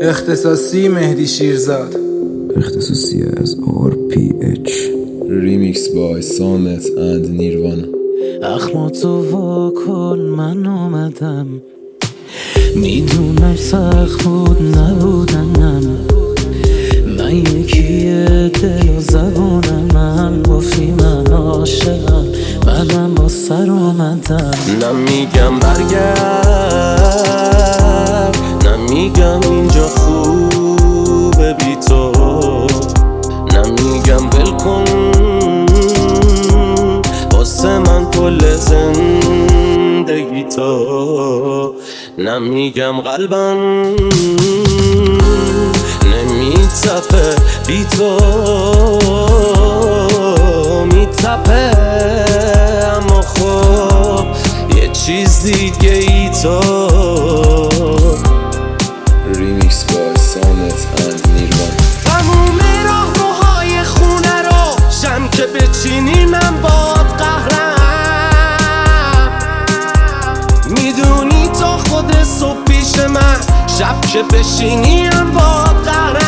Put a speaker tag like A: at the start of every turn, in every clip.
A: اختصاصی مهدی شیرزاد.
B: اختصاصی از RPH.
C: ریمیکس بای سامت اند نیروانا.
D: اخماتو واکن من اومدم، میدونم سخت بود نبودنم. من یکیه دل و زبونم، من گفتی من عاشقم، منم با سر اومدم. نمیگم برگرد، نمیگم اینجا خوبه بی تو، نمیگم بلکن واسه من کل زندگی تو، نمیگم قلبم نمیتپه بی تو، میتپه اما خب یه چیز دیگه ای تو.
C: ریمیکس بای سامت اند نیروانا.
D: تموم راهروهای خونه رو شم که بچینی من باد قهرم، میدونی تا خود صبح پیش من، شب که بشینی من باد قهرم.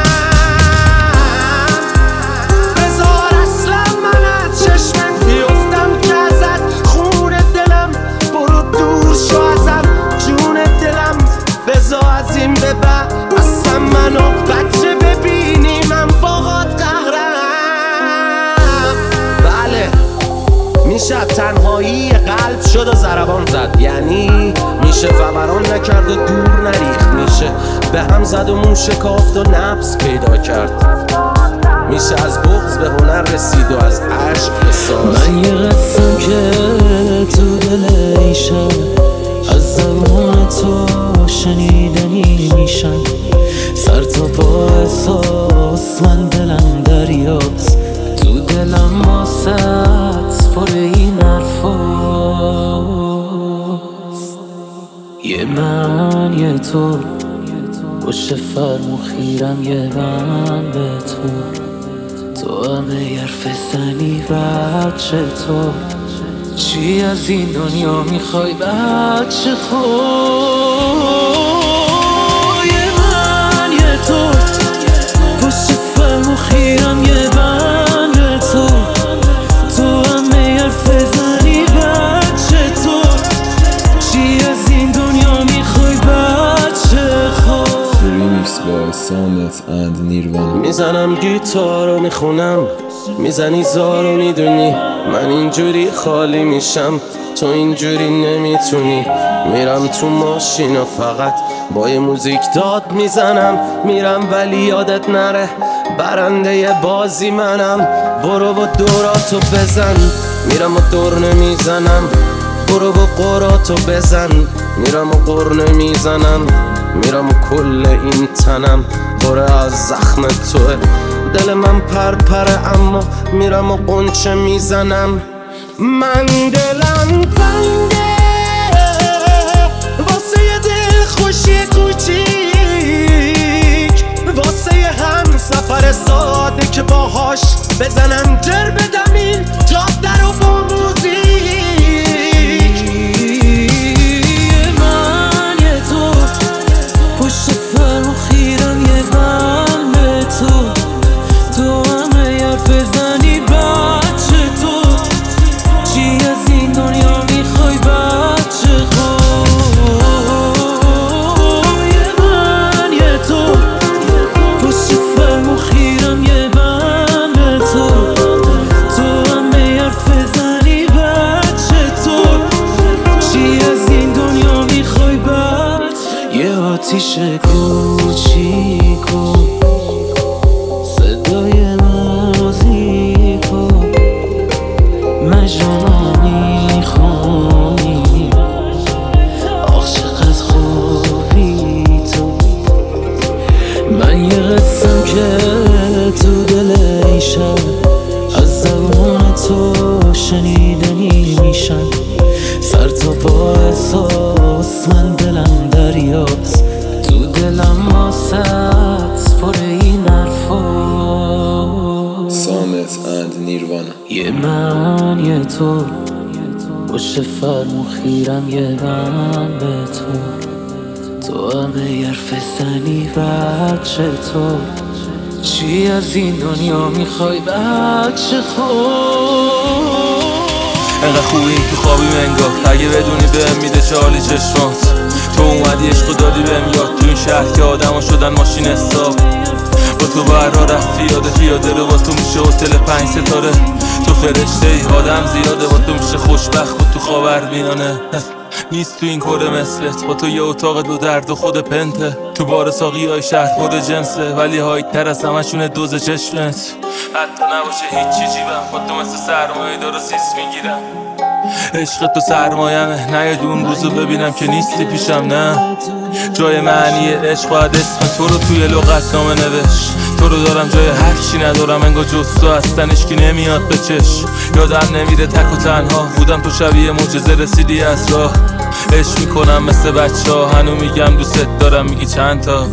D: بذار اصلا من از چشمت بیفتم که ازت خون دلم، برو دور شو ازم جون دلم. بذار از این به بعد اصلا منو بچه ببینی من باهات قهرم. بله میشه تنهایی قلب شد و ضربان زد، یعنی میشه فوران نکرد و دور نریخت، میشه به هم زد و مون شکافت و نبض پیدا کرد، میشه از بغض به هنر رسید و از عشق به ساز. من یه قصم که تو دل ایشم، از زبان تو شنیدنی میشن، سر تا پا احساس من دلم دریاست، تو دلم واسط پر این حرفاست. یه من یه تو پشت فرمون خیرم، یه من به تو همه حرف زنی بچه تو، چی از این دنیا میخوای بچه خود. یه من یه تو پشت فرمون خیرم، یه من به تو همه حرف زنی بچه تو، چی از این دنیا میخوای بچه خود.
C: ریمیکس بای سامت اند نیروانا.
D: میزنم گیتار رو میخونم، میزنی زار رو میدونی، من اینجوری خالی میشم تو اینجوری نمیتونی. میرم تو ماشین و فقط با یه موزیک داد میزنم، میرم ولی یادت نره برنده بازی منم. برو و دوراتو بزن، میرم و دور نمیزنم، برو و قراتو بزن، میرم و قر نمیزنم، میرم و کل این تنم پره از زخم توه. دل من پرپره اما میرم و قنچه میزنم. من دلم تنگه واسه یه دل خوشی کوچیک، واسه یه هم سفر ساده که باهاش بزنم جر بدم این جاده رو با موزیک. من یه تو پشت فرمون خیرم، یه من به تو همه حرف زنی بچه تو، چی از این دنیا میخوای بچه خود. یه من یه تو پشت فرمون خیرم، یه من به تو همه حرف زنی بچه تو، چی از این دنیا میخوای بچه. یه آتیش کوچیکو صدای موزیکو مجنونا میخونی، آخ چقدر خوبی تو. من یه قصم که تو دل ایشم، از زبان تو شنیدنی میشن، سر تا پا احساس من دلم دریاست، تو دلم واسط پر این حرفاست.
C: سامت اند نیروانا.
D: یه من یه تو پشت فرمون خیرم، یه من به
E: تو هم اگر فسنی بچه تو چی از این دنیا میخوای بچه خود؟
F: انقدر خوبی تو خوابی منگاه اگه بدونی بهم میده چالی چشمات. تو اومدی عشق دادی بهم یاد تو این شهر که آدما شدن ماشین حساب. با تو برا رفتی یاد پیاده رو با تو میشه هتل 5 ستاره. تو فرشته ای آدم زیاده با تو میشه خوشبخت و تو خاورمیانه. نیست تو این کره مثلت با تو یه اتاق دو درد و خود پنته. تو بار ساقی های شهر خود جنسه ولی های تر از همشونه دوز چشمت. حتی نباشه هیچی جیبم با تو مثل سرمایه دارو سیس میگیرم. عشق تو سرمایمه نه یه دون روزو ببینم که نیستی پیشم. نه جای معنی عشق باید اسم تو رو توی لغتنامه نوشت. تو رو دارم جای هر چی ندارم انگار جز تو هستن اشکی نمیاد به چش. یادم نمیره تک و تنها بودم تو شبیه معجزه رسیدی از راه. عشق میکنم مثل بچه ها هنو میگم دوست دارم میگی چند تا.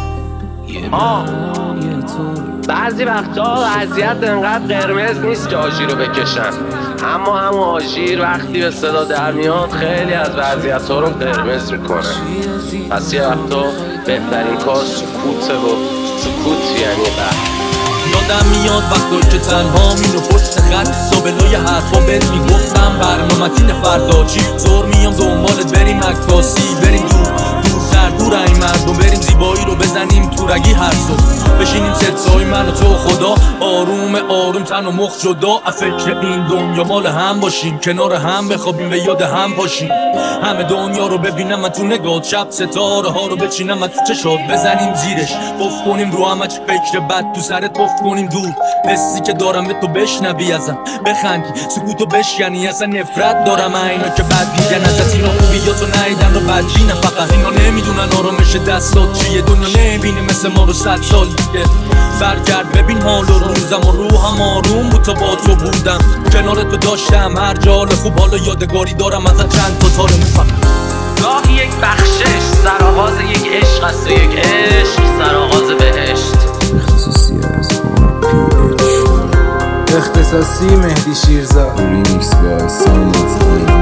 D: بعضی وقتا وضعیت انقدر قرمز نیست که آژیر رو بکشن، اما همون آژیر وقتی به صدا در میاد خیلی از وضعیت ها رو قرمز میکنه. پس یه وقتا بهترین کار سکوته و سکوت یعنی بحث.
F: یادم میاد وقتی که تنها مینو پشت خط سابلای حرفا بهت میگفتم برنامتین فردا چی زور میام دنبالت بریم عکاسی بریم دورتر دور این مردم بریم زیبایی رو بزنیم تو رگی هر صبح بشینیم ستای من و تو خدا آروم آروم تن و مخ جدا فکر این دنیا مال هم باشیم کنار هم بخوابیم به یاد هم باشیم همه دنیا رو ببینم من تو نگاه شب ستاره ها رو بچینم من تو چشات بزنیم زیرش بف کنیم رو همه چه فکر بد تو سرت بف کنیم دور حسی که دارم به تو بشنوی ازم بخندی سکوتو بشکنی اصلا نفرت دارم اینا که بد میگن ازت اینا خوبیاتو ندیدن و بدبینن فقط اینا نمیدونن آرامش دستات چیه دنیا نمیبینی مثل ما رو 100 سال دیگه برگرد ببین حال و روزم و روحم آروم بود تا با تو بودم کنار تو داشتم هر جال خوب حالا یادگاری دارم ازت چند تا تار میفهم
D: گاهی یک بخشش سرآغاز یک عشق است و یک عشق سرآغاز بهشت.
B: اختصاصی از RPH
A: اختصاصی مهدی شیرزاد.
C: Remix by Sonnet and